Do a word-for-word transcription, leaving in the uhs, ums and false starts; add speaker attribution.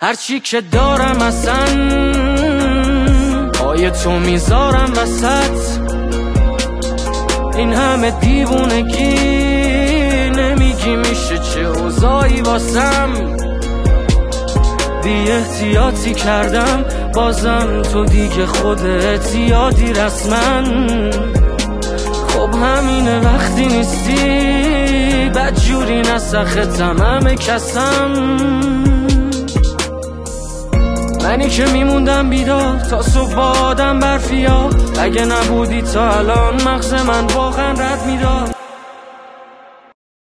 Speaker 1: هرچی که دارم اصلا پای تو میذارم وسط. این همه دیوونگی نمیگی میشه چه اوضاعی واسم. بی احتیاطی کردم بازم تو دیگه خودت یادی رسما. خب همینه وقتی نیستی بدجوری نسختم همه کسم. منی که میموندم بیدار تا صبح با آدم برفیا. اگه نبودی تا الان مغز من واقعا رد میداد.